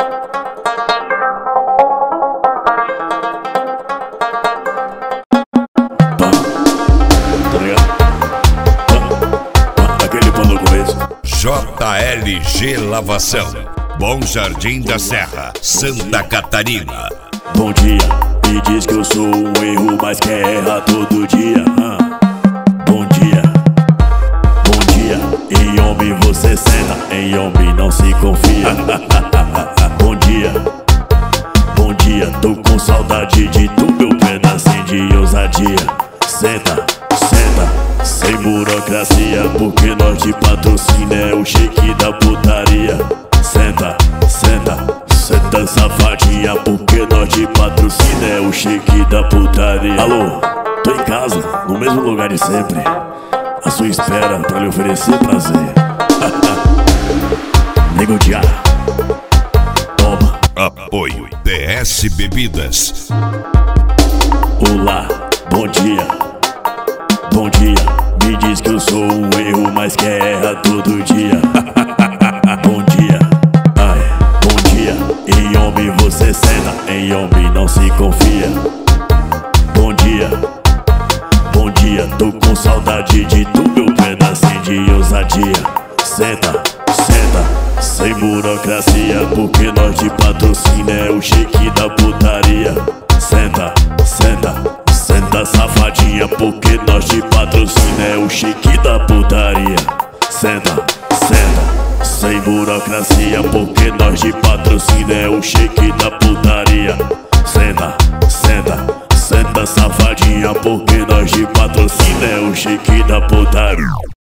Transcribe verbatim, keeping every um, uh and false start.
J L G Lavação, Bom Jardim da Serra, Santa Catarina. Bom dia, me diz que eu sou um erro, mas quer errar todo dia. ah. Bom dia, bom dia, em homem você senta, em homem não se confia. Bom dia, bom dia, tô com saudade de tu, meu pedacinho de ousadia. Senta, senta, sem burocracia, porque nós de patrocínio é o shake da putaria. Senta, senta, senta safadinha, porque nós de patrocínio é o shake da putaria. Alô, tô em casa, no mesmo lugar de sempre, à sua espera pra lhe oferecer prazer. Nego de ar, toma. Apoio P S Bebidas. Olá, bom dia, bom dia, me diz que eu sou um erro, mas quer errar todo dia. Bom dia, ai, bom dia, em homem você senta, em homem não se confia. Bom dia, bom dia, tô com saudade de tu, meu pedacinho de ousadia. Senta, senta, sem burocracia, porque nós de patrocínio é o shake da putaria. Senta, senta, senta safadinha, porque nós de patrocínio é o shake da putaria. Senta, senta, sem burocracia, porque nós de patrocínio é o shake da putaria. Senta, senta, senta safadinha, porque nós de patrocínio é o shake da putaria.